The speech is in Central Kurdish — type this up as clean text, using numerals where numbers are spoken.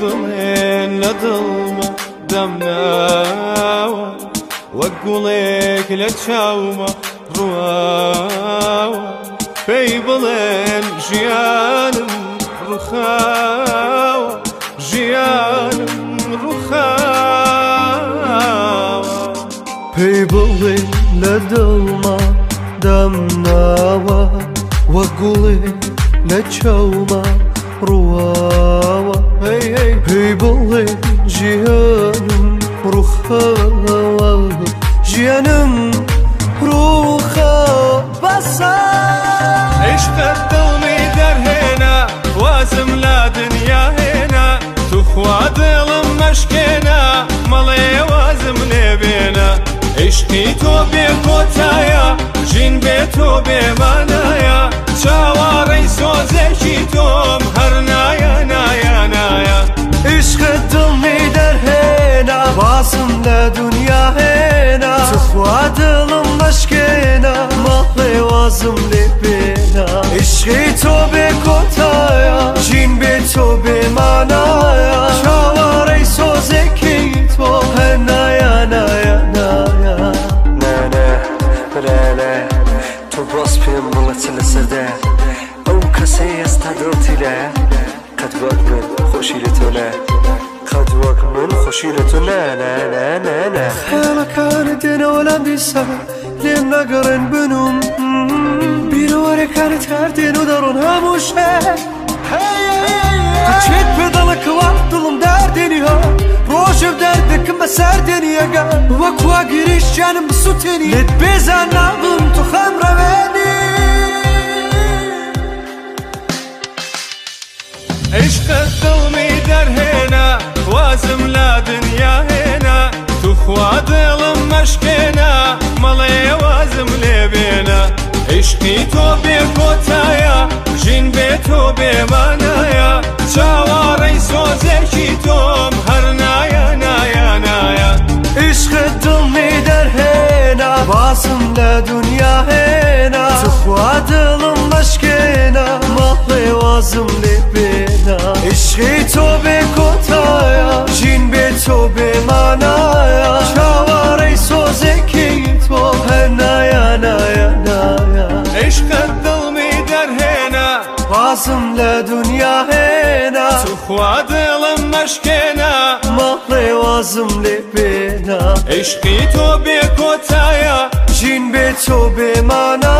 بڵێن لە دڵمە دەمناوە وەک گوڵێک لە چاومە ڕواوە پێی بڵێن ژیانم ڕووخاوە ژیانم ڕووخاوە پێی بڵێن لە دڵمە دەمناوە وەک گوڵێک لە چاومە ڕواوە پێی بڵێن ژیانم ڕووخاوە ژیانم ڕووخاوە بەسە عشقت دڵمی دەرهێنا وازم لە دنیا هێنا توخوا دڵم مەشکێنا مەڵێ وازم لێ بێنە عشقی تۆ بێ کۆتایە ژین بێ تۆ بێمانایە چاوەڕێی سۆزێکی تۆم هەر نایە نایە نایە عشقت دڵمی دەرهێنا وازم لە دنیا هێنا توخوا دڵم مەشکێنا مەڵێ وازم لێ بێنە عشقی تۆ بێ کۆتایە ژین بێ تۆ بێمانایە چاوەڕێی سۆزێکی تۆ هەر نایە نایە نایە نانە برانە تۆ باس پێم بڵێ چ لەسەردە ئەو کەسەی ئێستا دڵتی لایە قەت وەک من خۆشی لە تۆ لە قەت وەک من خۆشی لە تۆ نە خەیاڵەکانت دێنەوە لەم دیسە لێم نەگەڕێن بنوم بیرەوەرەکانت هەر دێن و دەڕۆن هەموو شەر چێت پێ دەڵێکەوە دڵم دەردێنی ها ڕۆژێ دەردەکەم بە سەردێنی ئەگە وەک وا گیریش جانم بسووتێنی لێت بێزان نابم تو خەم ڕەوێنی عشقت دڵمی دەرهێنا وازم لە دنیا هێنا توخوا دڵم مەشکێنا مەڵێ وازم لێ بێنە عشقی تۆ بێ کۆتایە ژین بێ تۆ بێمانایە چاوەڕێی سۆزێکی تۆم هەر نایە نایە نایە عشقت دڵمی دەرهێنا وازم لە دنیا هێنا توخوا دڵم مەشکێنا مەڵێ وازم لێ بێنە عشقی تۆ بێ کۆتایە ژین بێ تۆ بێمانایە چاوەڕێی سۆزێکی تۆ هەر نایە نایە نایە عشقت دڵمی دەرهێنا وازم لە دنیا هێنا توخوا دڵم مەشکێنا مەڵێ وازم لێ بێنە عشقی تۆ بێ کۆتایە ژین بێ تۆ بێمانە